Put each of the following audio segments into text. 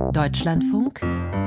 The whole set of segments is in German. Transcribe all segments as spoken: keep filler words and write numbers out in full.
Deutschlandfunk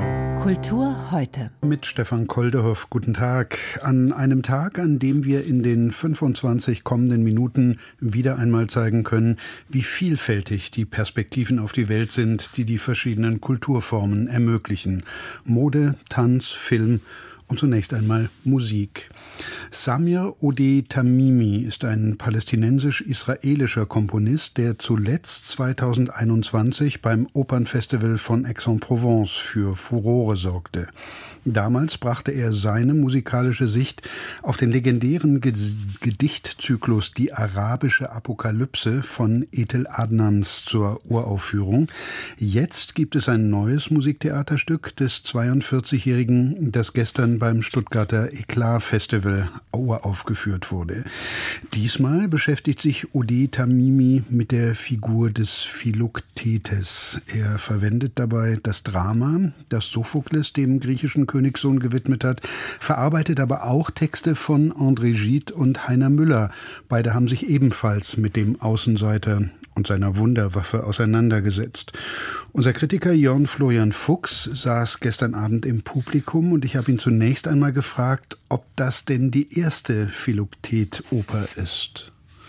Kultur heute. Mit Stefan Koldehoff, guten Tag. An einem Tag, an dem wir in den fünfundzwanzig kommenden Minuten wieder einmal zeigen können, wie vielfältig die Perspektiven auf die Welt sind, die die verschiedenen Kulturformen ermöglichen. Mode, Tanz, Film und zunächst einmal Musik. Samir Odeh Tamimi ist ein palästinensisch-israelischer Komponist, der zuletzt zweitausendeinundzwanzig beim Opernfestival von Aix-en-Provence für Furore sorgte. Damals brachte er seine musikalische Sicht auf den legendären Gedichtzyklus Die arabische Apokalypse von Ethel Adnans zur Uraufführung. Jetzt gibt es ein neues Musiktheaterstück des zweiundvierzigjährigen, das gestern beim Stuttgarter Eklat-Festival uraufgeführt wurde. Diesmal beschäftigt sich Odeh Tamimi mit der Figur des Philoktetes. Er verwendet dabei das Drama, das Sophokles dem griechischen Königssohn gewidmet hat, verarbeitet aber auch Texte von André Gide und Heiner Müller. Beide haben sich ebenfalls mit dem Außenseiter und seiner Wunderwaffe auseinandergesetzt. Unser Kritiker Jörn Florian Fuchs saß gestern Abend im Publikum und ich habe ihn zunächst einmal gefragt, ob das denn die erste Philoktet-Oper ist.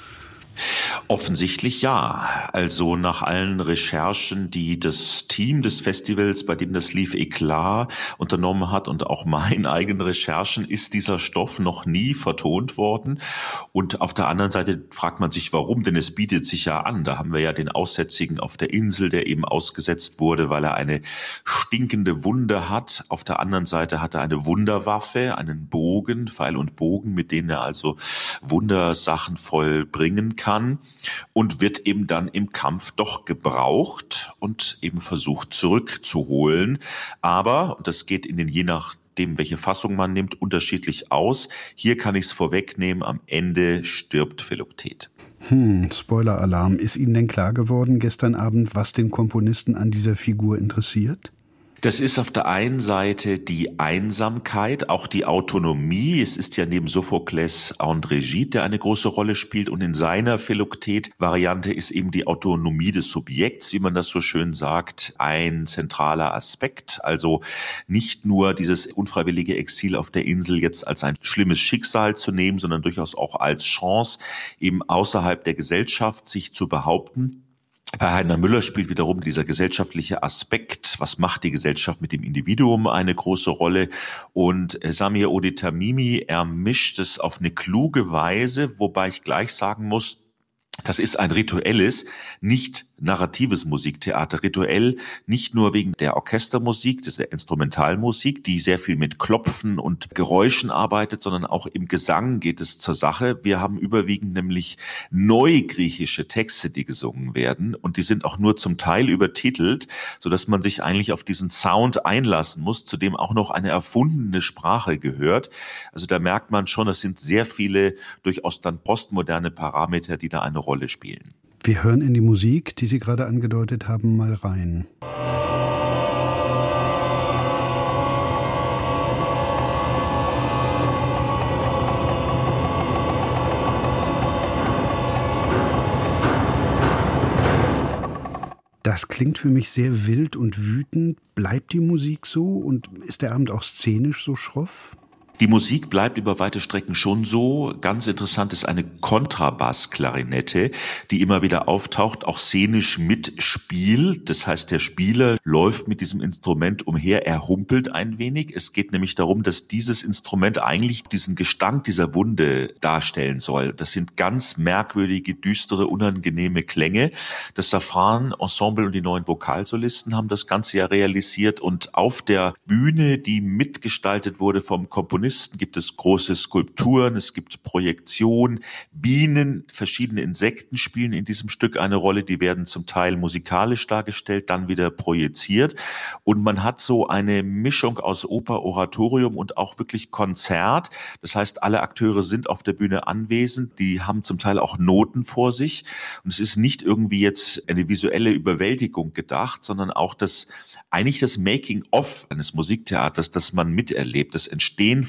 Offensichtlich ja. Also nach allen Recherchen, die das Team des Festivals, bei dem das lief, Eklat, unternommen hat und auch meinen eigenen Recherchen, ist dieser Stoff noch nie vertont worden. Und auf der anderen Seite fragt man sich, warum, denn es bietet sich ja an. Da haben wir ja den Aussätzigen auf der Insel, der eben ausgesetzt wurde, weil er eine stinkende Wunde hat. Auf der anderen Seite hat er eine Wunderwaffe, einen Bogen, Pfeil und Bogen, mit denen er also Wundersachen vollbringen kann. kann und wird eben dann im Kampf doch gebraucht und eben versucht zurückzuholen. Aber, und das geht in den je nachdem, welche Fassung man nimmt, unterschiedlich aus. Hier kann ich es vorwegnehmen, am Ende stirbt Philoktet. Hm, Spoiler-Alarm. Ist Ihnen denn klar geworden gestern Abend, was den Komponisten an dieser Figur interessiert? Das ist auf der einen Seite die Einsamkeit, auch die Autonomie. Es ist ja neben Sophokles André Gide, der eine große Rolle spielt. Und in seiner Philoktet-Variante ist eben die Autonomie des Subjekts, wie man das so schön sagt, ein zentraler Aspekt. Also nicht nur dieses unfreiwillige Exil auf der Insel jetzt als ein schlimmes Schicksal zu nehmen, sondern durchaus auch als Chance, eben außerhalb der Gesellschaft sich zu behaupten. Bei Heiner Müller spielt wiederum dieser gesellschaftliche Aspekt, was macht die Gesellschaft mit dem Individuum, eine große Rolle. Und Samir Odeh Tamimi, er mischt es auf eine kluge Weise, wobei ich gleich sagen muss, das ist ein rituelles, nicht narratives Musiktheater. Rituell nicht nur wegen der Orchestermusik, dieser Instrumentalmusik, die sehr viel mit Klopfen und Geräuschen arbeitet, sondern auch im Gesang geht es zur Sache. Wir haben überwiegend nämlich neugriechische Texte, die gesungen werden und die sind auch nur zum Teil übertitelt, sodass man sich eigentlich auf diesen Sound einlassen muss, zu dem auch noch eine erfundene Sprache gehört. Also da merkt man schon, es sind sehr viele durchaus dann postmoderne Parameter, die da eine Rolle spielen. Wir hören in die Musik, die Sie gerade angedeutet haben, mal rein. Das klingt für mich sehr wild und wütend. Bleibt die Musik so und ist der Abend auch szenisch so schroff? Die Musik bleibt über weite Strecken schon so. Ganz interessant ist eine Kontrabassklarinette, die immer wieder auftaucht, auch szenisch mitspielt. Das heißt, der Spieler läuft mit diesem Instrument umher, er humpelt ein wenig. Es geht nämlich darum, dass dieses Instrument eigentlich diesen Gestank dieser Wunde darstellen soll. Das sind ganz merkwürdige, düstere, unangenehme Klänge. Das Safran-Ensemble und die neuen Vokalsolisten haben das Ganze ja realisiert. Und auf der Bühne, die mitgestaltet wurde vom Komponisten, gibt es große Skulpturen, es gibt Projektion, Bienen, verschiedene Insekten spielen in diesem Stück eine Rolle, die werden zum Teil musikalisch dargestellt, dann wieder projiziert und man hat so eine Mischung aus Oper, Oratorium und auch wirklich Konzert. Das heißt, alle Akteure sind auf der Bühne anwesend, die haben zum Teil auch Noten vor sich und es ist nicht irgendwie jetzt eine visuelle Überwältigung gedacht, sondern auch das eigentlich das Making-of eines Musiktheaters, das man miterlebt, das Entstehen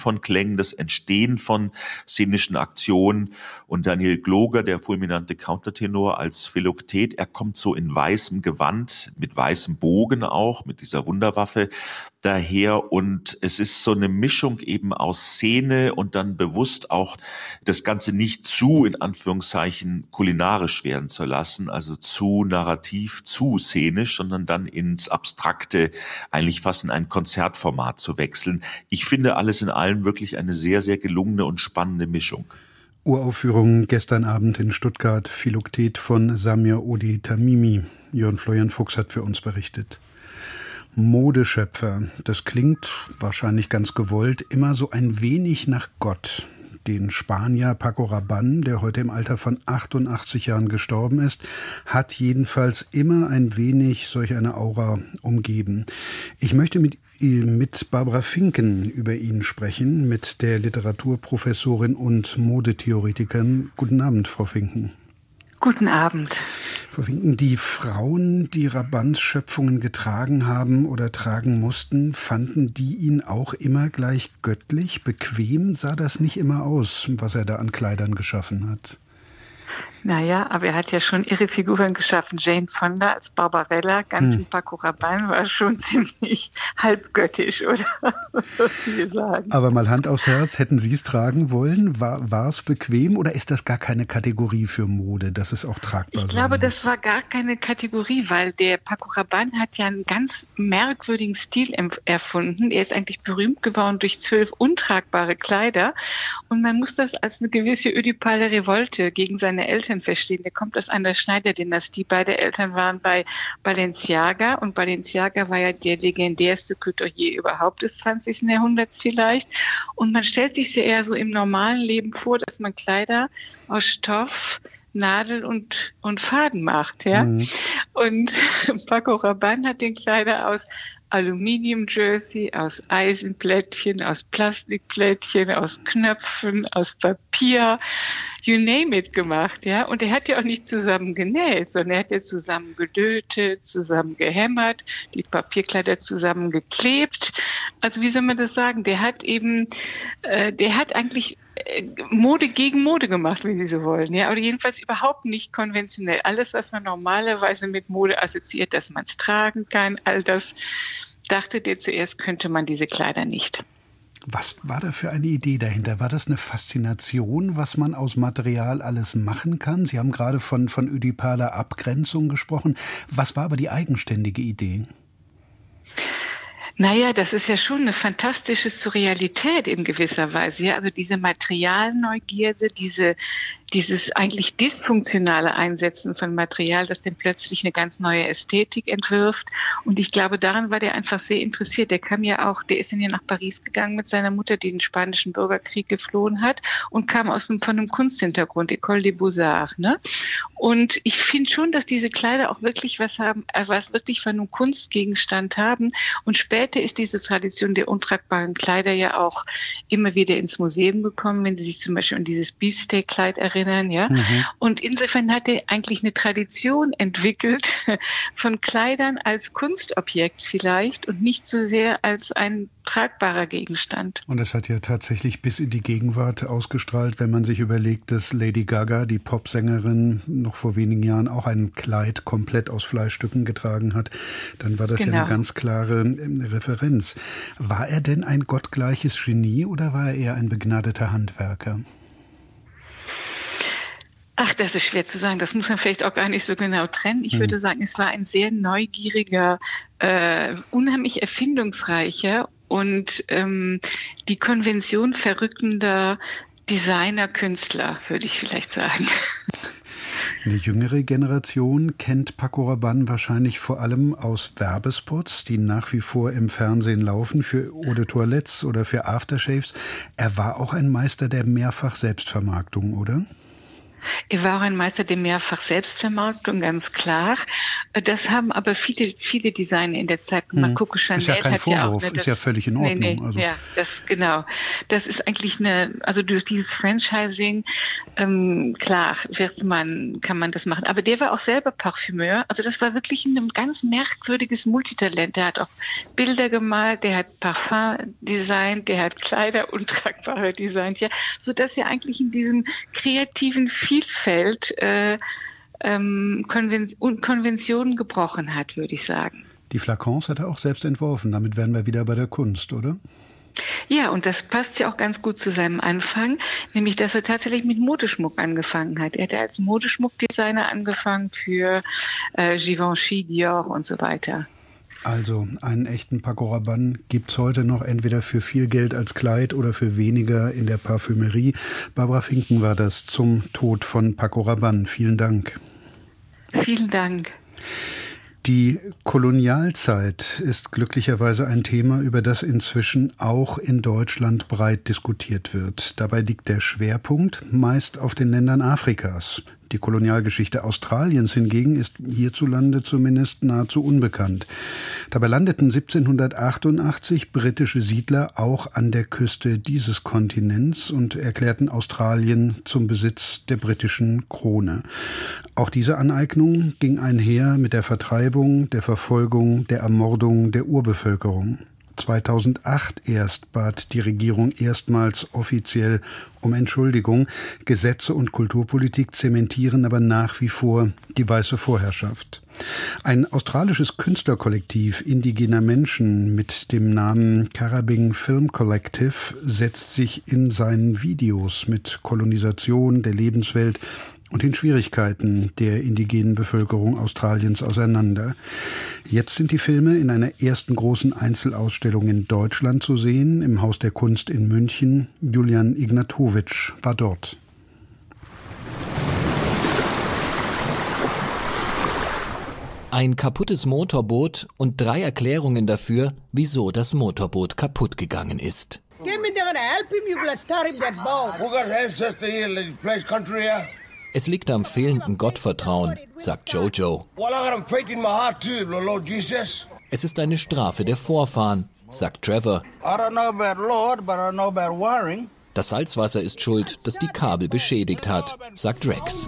von Klängen, das Entstehen von szenischen Aktionen. Und Daniel Gloger, der fulminante Countertenor als Philoktet, er kommt so in weißem Gewand, mit weißem Bogen auch, mit dieser Wunderwaffe daher. Und es ist so eine Mischung eben aus Szene und dann bewusst auch das Ganze nicht zu, in Anführungszeichen, kulinarisch werden zu lassen, also zu narrativ, zu szenisch, sondern dann ins Abstrakte, eigentlich fast in ein Konzertformat zu wechseln. Ich finde alles in allem wirklich eine sehr, sehr gelungene und spannende Mischung. Uraufführung gestern Abend in Stuttgart, Philoktet von Samir Odi Tamimi. Jörn Florian Fuchs hat für uns berichtet. Modeschöpfer, das klingt wahrscheinlich ganz gewollt, immer so ein wenig nach Gott. Den Spanier Paco Rabanne, der heute im Alter von achtundachtzig Jahren gestorben ist, hat jedenfalls immer ein wenig solch eine Aura umgeben. Ich möchte mit, mit Barbara Finken über ihn sprechen, mit der Literaturprofessorin und Modetheoretikerin. Guten Abend, Frau Finken. Guten Abend. Frau Finken, die Frauen, die Rabannes Schöpfungen getragen haben oder tragen mussten, fanden die ihn auch immer gleich göttlich? Bequem sah das nicht immer aus, was er da an Kleidern geschaffen hat? Naja, aber er hat ja schon irre Figuren geschaffen. Jane Fonda als Barbarella, ganz hm. in Paco Rabanne, war schon ziemlich halbgöttisch, oder? Was Sie sagen. Aber mal Hand aufs Herz, hätten Sie es tragen wollen? War, war es bequem oder ist das gar keine Kategorie für Mode, dass es auch tragbar sein Ich glaube, muss? Das war gar keine Kategorie, weil der Paco Rabanne hat ja einen ganz merkwürdigen Stil erfunden. Er ist eigentlich berühmt geworden durch zwölf untragbare Kleider und man muss das als eine gewisse ödipale Revolte gegen seine Eltern verstehen. Der kommt aus einer Schneiderdynastie. Beide Eltern waren bei Balenciaga und Balenciaga war ja der legendärste Couturier überhaupt des zwanzigsten Jahrhunderts vielleicht. Und man stellt sich ja eher so im normalen Leben vor, dass man Kleider aus Stoff, Nadel und, und Faden macht, ja. Mhm. Und Paco Rabanne hat den Kleider aus Aluminium-Jersey, aus Eisenplättchen, aus Plastikplättchen, aus Knöpfen, aus Papier, you name it gemacht, ja. Und er hat ja auch nicht zusammen genäht, sondern er hat ja zusammen gedötet, zusammen gehämmert, die Papierkleider zusammen geklebt. Also wie soll man das sagen? Der hat eben, äh, der hat eigentlich Mode gegen Mode gemacht, wie Sie so wollen, ja, aber jedenfalls überhaupt nicht konventionell. Alles, was man normalerweise mit Mode assoziiert, dass man es tragen kann, all das dachte der zuerst, könnte man diese Kleider nicht. Was war da für eine Idee dahinter? War das eine Faszination, was man aus Material alles machen kann? Sie haben gerade von, von ödipaler Abgrenzung gesprochen. Was war aber die eigenständige Idee? Naja, das ist ja schon eine fantastische Surrealität in gewisser Weise. Ja? Also diese Materialneugierde, diese, dieses eigentlich dysfunktionale Einsetzen von Material, das dann plötzlich eine ganz neue Ästhetik entwirft. Und ich glaube, daran war der einfach sehr interessiert. Der kam ja auch, der ist dann ja nach Paris gegangen mit seiner Mutter, die den Spanischen Bürgerkrieg geflohen hat und kam aus einem, von einem Kunsthintergrund, École des Beaux-Arts, ne? Und ich finde schon, dass diese Kleider auch wirklich was haben, äh, was wirklich von einem Kunstgegenstand haben. Und später ist diese Tradition der untragbaren Kleider ja auch immer wieder ins Museum gekommen, wenn Sie sich zum Beispiel an dieses Beefsteak-Kleid erinnern, ja. Mhm. Und insofern hat er eigentlich eine Tradition entwickelt von Kleidern als Kunstobjekt vielleicht und nicht so sehr als ein tragbarer Gegenstand. Und das hat ja tatsächlich bis in die Gegenwart ausgestrahlt, wenn man sich überlegt, dass Lady Gaga, die Popsängerin, noch vor wenigen Jahren auch ein Kleid komplett aus Fleischstücken getragen hat. Dann war das genau. ja eine ganz klare Referenz. War er denn ein gottgleiches Genie oder war er eher ein begnadeter Handwerker? Ach, das ist schwer zu sagen. Das muss man vielleicht auch gar nicht so genau trennen. Ich hm. würde sagen, es war ein sehr neugieriger, äh, unheimlich erfindungsreicher und ähm, die Konvention verrückender Designer-Künstler, würde ich vielleicht sagen. Eine jüngere Generation kennt Paco Rabanne wahrscheinlich vor allem aus Werbespots, die nach wie vor im Fernsehen laufen, für Eau de Toilettes oder für Aftershaves. Er war auch ein Meister der Mehrfach-Selbstvermarktung, oder? Er war auch ein Meister der mehrfach Selbstvermarktung, ganz klar. Das haben aber viele, viele Designer in der Zeit gemacht. Hm. Coco Chanel ist ja kein hat Vorwurf, ja auch, ne, das, ist ja völlig in Ordnung. Nee, nee, also. Ja, das genau. Das ist eigentlich eine, also durch dieses Franchising, ähm, klar, wirst man, kann man das machen. Aber der war auch selber Parfümeur. Also das war wirklich ein ganz merkwürdiges Multitalent. Der hat auch Bilder gemalt, der hat Parfum designt, der hat Kleider untragbare designt, ja, sodass er eigentlich in diesem kreativen Vielfalt äh, ähm, Konven- Konventionen gebrochen hat, würde ich sagen. Die Flakons hat er auch selbst entworfen. Damit wären wir wieder bei der Kunst, oder? Ja, und das passt ja auch ganz gut zu seinem Anfang, nämlich, dass er tatsächlich mit Modeschmuck angefangen hat. Er hat als Modeschmuckdesigner angefangen für äh, Givenchy, Dior und so weiter. Also einen echten Paco Rabanne gibt's heute noch entweder für viel Geld als Kleid oder für weniger in der Parfümerie. Barbara Finken war das zum Tod von Paco Rabanne. Vielen Dank. Vielen Dank. Die Kolonialzeit ist glücklicherweise ein Thema, über das inzwischen auch in Deutschland breit diskutiert wird. Dabei liegt der Schwerpunkt meist auf den Ländern Afrikas. Die Kolonialgeschichte Australiens hingegen ist hierzulande zumindest nahezu unbekannt. Dabei landeten siebzehnhundertachtundachtzig britische Siedler auch an der Küste dieses Kontinents und erklärten Australien zum Besitz der britischen Krone. Auch diese Aneignung ging einher mit der Vertreibung, der Verfolgung, der Ermordung der Urbevölkerung. zweitausendacht erst bat die Regierung erstmals offiziell um Entschuldigung. Gesetze und Kulturpolitik zementieren aber nach wie vor die weiße Vorherrschaft. Ein australisches Künstlerkollektiv indigener Menschen mit dem Namen Carabing Film Collective setzt sich in seinen Videos mit Kolonisation der Lebenswelt und den Schwierigkeiten der indigenen Bevölkerung Australiens auseinander. Jetzt sind die Filme in einer ersten großen Einzelausstellung in Deutschland zu sehen, im Haus der Kunst in München. Julian Ignatowitsch war dort. Ein kaputtes Motorboot und drei Erklärungen dafür, wieso das Motorboot kaputt gegangen ist. Es liegt am fehlenden Gottvertrauen, sagt Jojo. Es ist eine Strafe der Vorfahren, sagt Trevor. Das Salzwasser ist schuld, das die Kabel beschädigt hat, sagt Rex.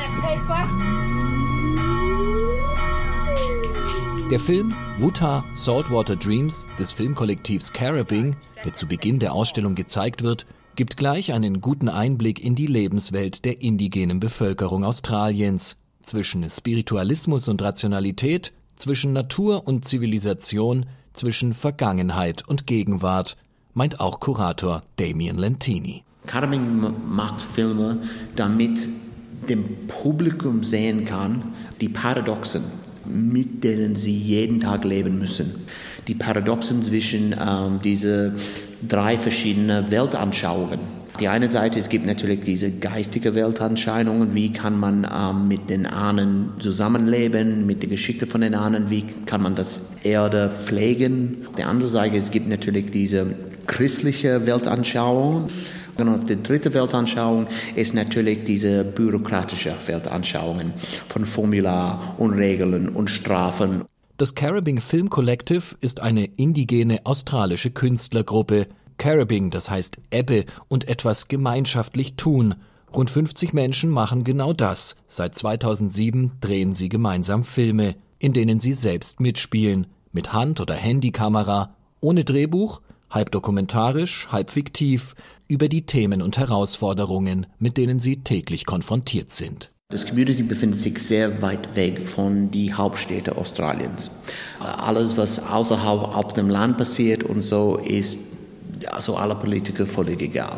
Der Film Wuta Saltwater Dreams des Filmkollektivs Carabing, der zu Beginn der Ausstellung gezeigt wird, gibt gleich einen guten Einblick in die Lebenswelt der indigenen Bevölkerung Australiens. Zwischen Spiritualismus und Rationalität, zwischen Natur und Zivilisation, zwischen Vergangenheit und Gegenwart, meint auch Kurator Damien Lentini. Carabing macht Filme, damit dem Publikum sehen kann, die Paradoxen, mit denen sie jeden Tag leben müssen. Die Paradoxen zwischen ähm, diese drei verschiedenen Weltanschauungen. Die eine Seite, es gibt natürlich diese geistige Weltanschauungen, wie kann man ähm, mit den Ahnen zusammenleben, mit der Geschichte von den Ahnen, wie kann man das Erde pflegen. Auf der anderen Seite, es gibt natürlich diese christliche Weltanschauung. Und die dritte Weltanschauung ist natürlich diese bürokratische Weltanschauung von Formular und Regeln und Strafen. Das Carabing Film Collective ist eine indigene australische Künstlergruppe. Carabing, das heißt Ebbe und etwas gemeinschaftlich tun. Rund fünfzig Menschen machen genau das. Seit zweitausendsieben drehen sie gemeinsam Filme, in denen sie selbst mitspielen. Mit Hand- oder Handykamera, ohne Drehbuch, halb dokumentarisch, halb fiktiv, über die Themen und Herausforderungen, mit denen sie täglich konfrontiert sind. Das Community befindet sich sehr weit weg von den Hauptstädten Australiens. Alles, was außerhalb auf dem Land passiert und so, ist also alle Politiker völlig egal.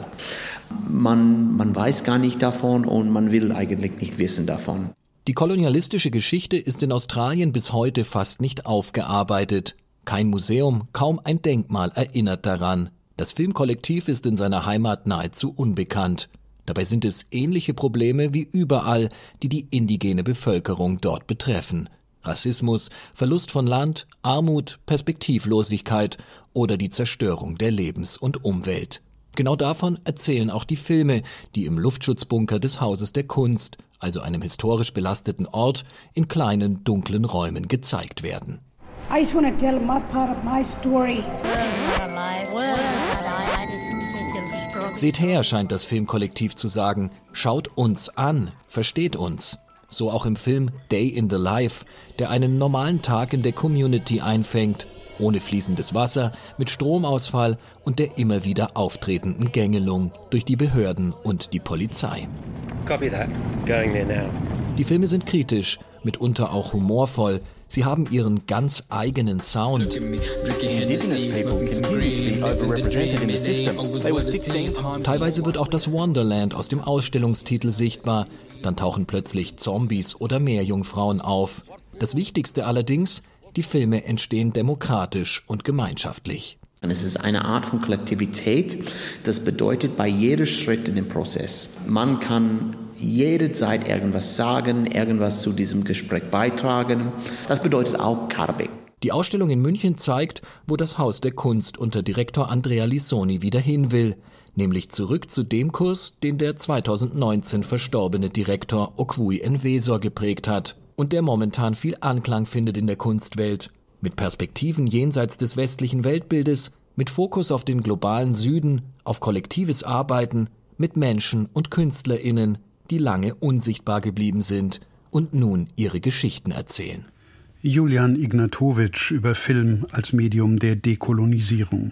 Man, man weiß gar nicht davon und man will eigentlich nicht wissen davon. Die kolonialistische Geschichte ist in Australien bis heute fast nicht aufgearbeitet. Kein Museum, kaum ein Denkmal erinnert daran. Das Filmkollektiv ist in seiner Heimat nahezu unbekannt. Dabei sind es ähnliche Probleme wie überall, die die indigene Bevölkerung dort betreffen. Rassismus, Verlust von Land, Armut, Perspektivlosigkeit oder die Zerstörung der Lebens- und Umwelt. Genau davon erzählen auch die Filme, die im Luftschutzbunker des Hauses der Kunst, also einem historisch belasteten Ort, in kleinen, dunklen Räumen gezeigt werden. I just want to tell my part of my story. Seht her, scheint das Filmkollektiv zu sagen. Schaut uns an, versteht uns. So auch im Film Day in the Life, der einen normalen Tag in der Community einfängt, ohne fließendes Wasser, mit Stromausfall und der immer wieder auftretenden Gängelung durch die Behörden und die Polizei. Copy that. Going there now. Die Filme sind kritisch, mitunter auch humorvoll. Sie haben ihren ganz eigenen Sound. Teilweise wird auch das Wonderland aus dem Ausstellungstitel sichtbar. Dann tauchen plötzlich Zombies oder Meerjungfrauen auf. Das Wichtigste allerdings, die Filme entstehen demokratisch und gemeinschaftlich. Und es ist eine Art von Kollektivität, das bedeutet bei jedem Schritt in dem Prozess. Man kann jederzeit irgendwas sagen, irgendwas zu diesem Gespräch beitragen. Das bedeutet auch Carving. Die Ausstellung in München zeigt, wo das Haus der Kunst unter Direktor Andrea Lissoni wieder hin will. Nämlich zurück zu dem Kurs, den der zweitausendneunzehn verstorbene Direktor Okwui Enwezor geprägt hat und der momentan viel Anklang findet in der Kunstwelt. Mit Perspektiven jenseits des westlichen Weltbildes, mit Fokus auf den globalen Süden, auf kollektives Arbeiten, mit Menschen und KünstlerInnen, die lange unsichtbar geblieben sind und nun ihre Geschichten erzählen. Julian Ignatowitsch über Film als Medium der Dekolonisierung.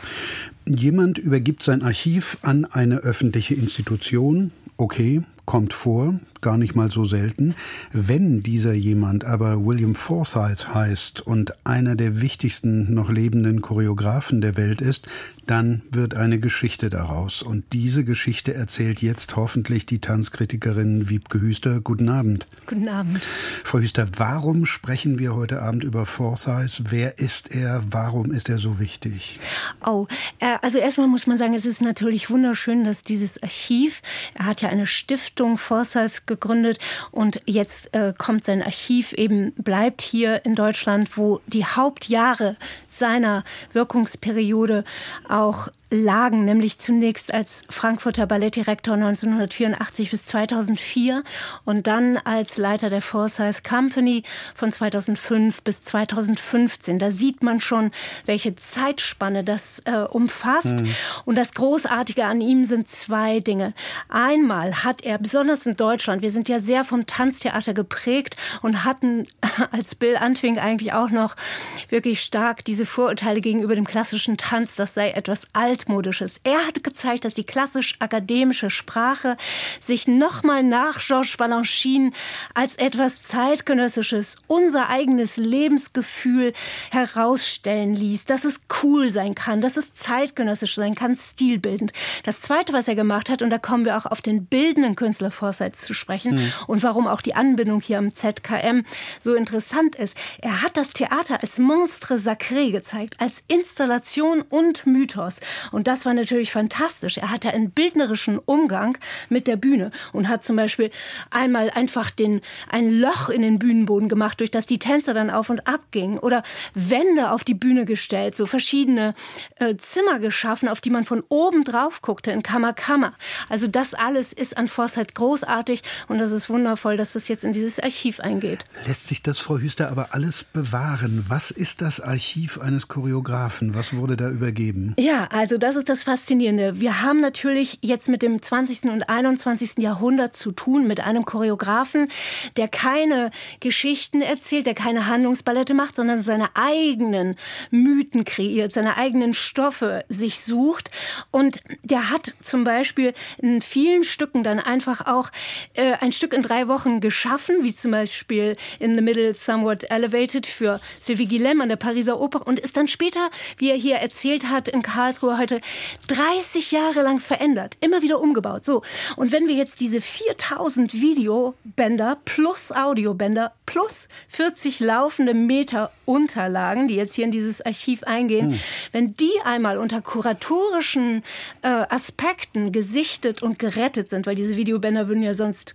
Jemand übergibt sein Archiv an eine öffentliche Institution. Okay, kommt vor, gar nicht mal so selten. Wenn dieser jemand aber William Forsythe heißt und einer der wichtigsten noch lebenden Choreografen der Welt ist, dann wird eine Geschichte daraus. Und diese Geschichte erzählt jetzt hoffentlich die Tanzkritikerin Wiebke Hüster. Guten Abend. Guten Abend. Frau Hüster, warum sprechen wir heute Abend über Forsythe? Wer ist er? Warum ist er so wichtig? Oh, also erstmal muss man sagen, es ist natürlich wunderschön, dass dieses Archiv, er hat ja eine Stiftung Forsythe gegründet und jetzt äh, kommt sein Archiv eben, bleibt hier in Deutschland, wo die Hauptjahre seiner Wirkungsperiode auch lagen, nämlich zunächst als Frankfurter Ballettdirektor neunzehnhundertvierundachtzig bis zweitausendvier und dann als Leiter der Forsythe Company von zweitausendfünf bis zweitausendfünfzehn. Da sieht man schon, welche Zeitspanne das äh, umfasst. Mhm. Und das Großartige an ihm sind zwei Dinge. Einmal hat er, besonders in Deutschland, wir sind ja sehr vom Tanztheater geprägt und hatten, als Bill anfing, eigentlich auch noch wirklich stark diese Vorurteile gegenüber dem klassischen Tanz, das sei etwas Altmodisches. Er hat gezeigt, dass die klassisch-akademische Sprache sich nochmal nach Georges Balanchine als etwas Zeitgenössisches, unser eigenes Lebensgefühl herausstellen ließ, dass es cool sein kann, dass es zeitgenössisch sein kann, stilbildend. Das Zweite, was er gemacht hat, und da kommen wir auch auf den bildenden Künstler Forsythe zu sprechen mhm. und warum auch die Anbindung hier am Z K M so interessant ist. Er hat das Theater als Monstre sacré gezeigt, als Installation und Mythos. Und das war natürlich fantastisch. Er hatte einen bildnerischen Umgang mit der Bühne und hat zum Beispiel einmal einfach den, ein Loch in den Bühnenboden gemacht, durch das die Tänzer dann auf und ab gingen. Oder Wände auf die Bühne gestellt, so verschiedene äh, Zimmer geschaffen, auf die man von oben drauf guckte, in Kammer, Kammer. Also das alles ist an Forsythe großartig und das ist wundervoll, dass das jetzt in dieses Archiv eingeht. Lässt sich das, Frau Hüster, aber alles bewahren? Was ist das Archiv eines Choreografen? Was wurde da übergeben? Ja, also das ist das Faszinierende. Wir haben natürlich jetzt mit dem zwanzigsten und einundzwanzigsten Jahrhundert zu tun, mit einem Choreografen, der keine Geschichten erzählt, der keine Handlungsballette macht, sondern seine eigenen Mythen kreiert, seine eigenen Stoffe sich sucht. Und der hat zum Beispiel in vielen Stücken dann einfach auch äh, ein Stück in drei Wochen geschaffen, wie zum Beispiel In the Middle Somewhat Elevated für Sylvie Guillem an der Pariser Oper und ist dann später, wie er hier erzählt hat, in Karlsruhe heute dreißig Jahre lang verändert, immer wieder umgebaut. So. Und wenn wir jetzt diese viertausend Videobänder plus Audiobänder plus vierzig laufende Meter Unterlagen, die jetzt hier in dieses Archiv eingehen, hm. wenn die einmal unter kuratorischen äh, Aspekten gesichtet und gerettet sind, weil diese Videobänder würden ja sonst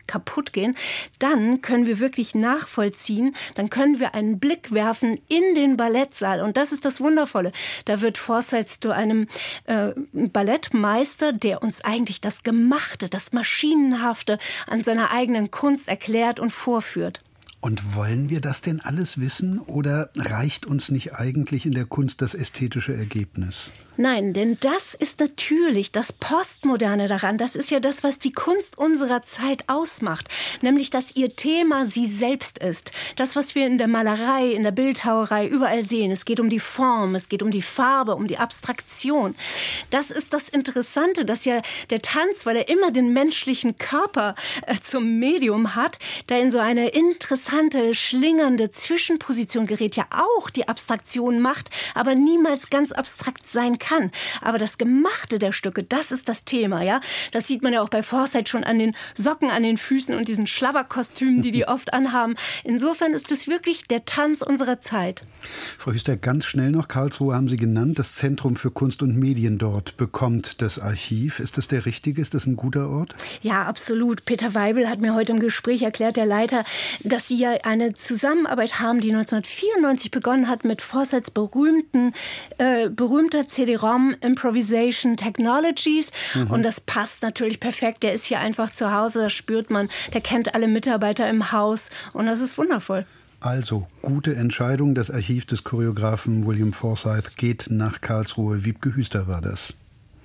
kaputt gehen, dann können wir wirklich nachvollziehen, dann können wir einen Blick werfen in den Ballettsaal. Und das ist das Wundervolle. Da wird Forsyth zu einem äh, Ballettmeister, der uns eigentlich das Gemachte, das Maschinenhafte an seiner eigenen Kunst erklärt und vorführt. Und wollen wir das denn alles wissen oder reicht uns nicht eigentlich in der Kunst das ästhetische Ergebnis? Nein, denn das ist natürlich das Postmoderne daran. Das ist ja das, was die Kunst unserer Zeit ausmacht. Nämlich, dass ihr Thema sie selbst ist. Das, was wir in der Malerei, in der Bildhauerei überall sehen. Es geht um die Form, es geht um die Farbe, um die Abstraktion. Das ist das Interessante, dass ja der Tanz, weil er immer den menschlichen Körper äh, zum Medium hat, da in so eine interessante, schlingernde Zwischenposition gerät, ja auch die Abstraktion macht, aber niemals ganz abstrakt sein kann. kann. Aber das Gemachte der Stücke, das ist das Thema, ja. Das sieht man ja auch bei Forsyth schon an den Socken, an den Füßen und diesen Schlabberkostümen, die die oft anhaben. Insofern ist es wirklich der Tanz unserer Zeit. Frau Hüster, ganz schnell noch, Karlsruhe haben Sie genannt, das Zentrum für Kunst und Medien dort bekommt das Archiv. Ist das der richtige? Ist das ein guter Ort? Ja, absolut. Peter Weibel hat mir heute im Gespräch erklärt, der Leiter, dass sie ja eine Zusammenarbeit haben, die neunzehnhundertvierundneunzig begonnen hat mit Forsyths berühmten, äh, berühmter C D-ROM Improvisation Technologies. Mhm. Und das passt natürlich perfekt. Der ist hier einfach zu Hause, das spürt man. Der kennt alle Mitarbeiter im Haus und das ist wundervoll. Also, gute Entscheidung. Das Archiv des Choreografen William Forsyth geht nach Karlsruhe. Wiebke Hüster war das.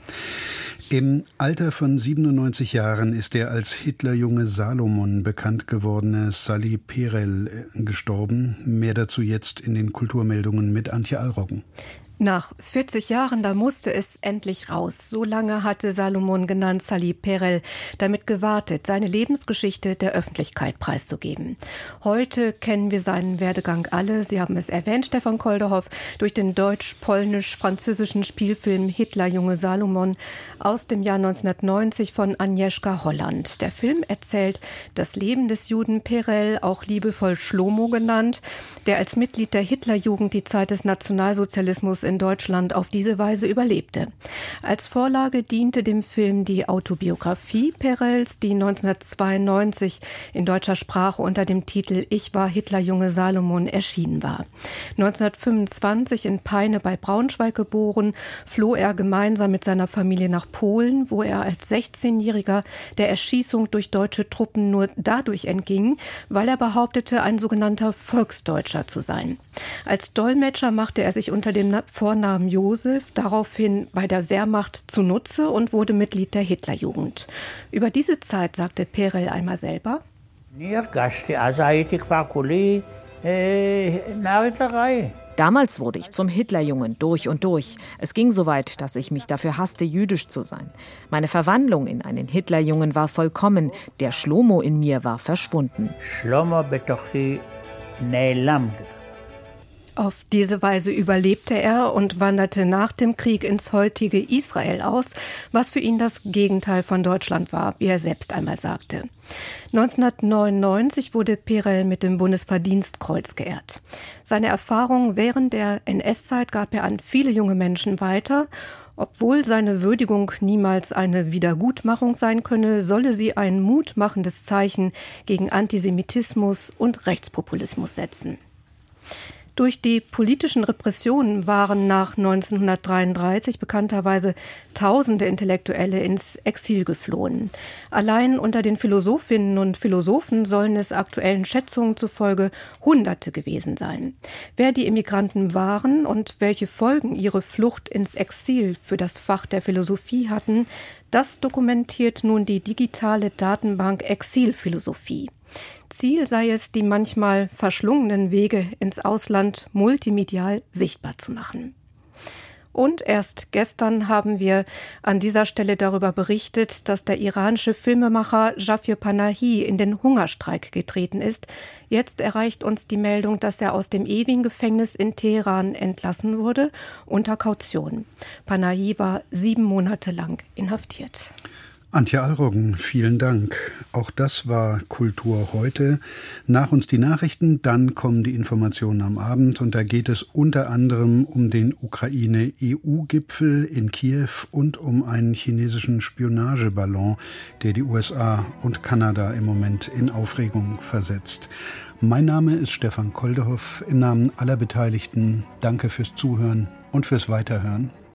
Im Alter von siebenundneunzig Jahren ist der als Hitlerjunge Salomon bekannt gewordene Sally Perel gestorben. Mehr dazu jetzt in den Kulturmeldungen mit Antje Allroggen. Nach vierzig Jahren, da musste es endlich raus. So lange hatte Salomon, genannt Sally Perel, damit gewartet, seine Lebensgeschichte der Öffentlichkeit preiszugeben. Heute kennen wir seinen Werdegang alle. Sie haben es erwähnt, Stefan Kolderhoff, durch den deutsch-polnisch-französischen Spielfilm Hitlerjunge Salomon aus dem Jahr neunzehnhundertneunzig von Agnieszka Holland. Der Film erzählt das Leben des Juden Perel, auch liebevoll Schlomo genannt, der als Mitglied der Hitlerjugend die Zeit des Nationalsozialismus in Deutschland auf diese Weise überlebte. Als Vorlage diente dem Film die Autobiografie Perels, die neunzehnhundertzweiundneunzig in deutscher Sprache unter dem Titel Ich war Hitlerjunge Salomon erschienen war. neunzehnhundertfünfundzwanzig in Peine bei Braunschweig geboren, floh er gemeinsam mit seiner Familie nach Polen, wo er als sechzehnjähriger der Erschießung durch deutsche Truppen nur dadurch entging, weil er behauptete, ein sogenannter Volksdeutscher zu sein. Als Dolmetscher machte er sich unter dem Vornamen Josef daraufhin bei der Wehrmacht zunutze und wurde Mitglied der Hitlerjugend. Über diese Zeit sagte Perel einmal selber: Damals wurde ich zum Hitlerjungen durch und durch. Es ging so weit, dass ich mich dafür hasste, jüdisch zu sein. Meine Verwandlung in einen Hitlerjungen war vollkommen. Der Schlomo in mir war verschwunden. Shlomo betochi ne'elam. Auf diese Weise überlebte er und wanderte nach dem Krieg ins heutige Israel aus, was für ihn das Gegenteil von Deutschland war, wie er selbst einmal sagte. neunzehnhundertneunundneunzig wurde Perel mit dem Bundesverdienstkreuz geehrt. Seine Erfahrungen während der N S-Zeit gab er an viele junge Menschen weiter. Obwohl seine Würdigung niemals eine Wiedergutmachung sein könne, solle sie ein mutmachendes Zeichen gegen Antisemitismus und Rechtspopulismus setzen. Durch die politischen Repressionen waren nach neunzehnhundertdreiunddreißig bekannterweise tausende Intellektuelle ins Exil geflohen. Allein unter den Philosophinnen und Philosophen sollen es aktuellen Schätzungen zufolge Hunderte gewesen sein. Wer die Immigranten waren und welche Folgen ihre Flucht ins Exil für das Fach der Philosophie hatten, das dokumentiert nun die digitale Datenbank Exilphilosophie. Ziel sei es, die manchmal verschlungenen Wege ins Ausland multimedial sichtbar zu machen. Und erst gestern haben wir an dieser Stelle darüber berichtet, dass der iranische Filmemacher Jafir Panahi in den Hungerstreik getreten ist. Jetzt erreicht uns die Meldung, dass er aus dem ewigen Gefängnis in Teheran entlassen wurde, unter Kaution. Panahi war sieben Monate lang inhaftiert. Antje Allroggen, vielen Dank. Auch das war Kultur heute. Nach uns die Nachrichten, dann kommen die Informationen am Abend und da geht es unter anderem um den Ukraine-E U-Gipfel in Kiew und um einen chinesischen Spionageballon, der die U S A und Kanada im Moment in Aufregung versetzt. Mein Name ist Stefan Koldehoff. Im Namen aller Beteiligten danke fürs Zuhören und fürs Weiterhören.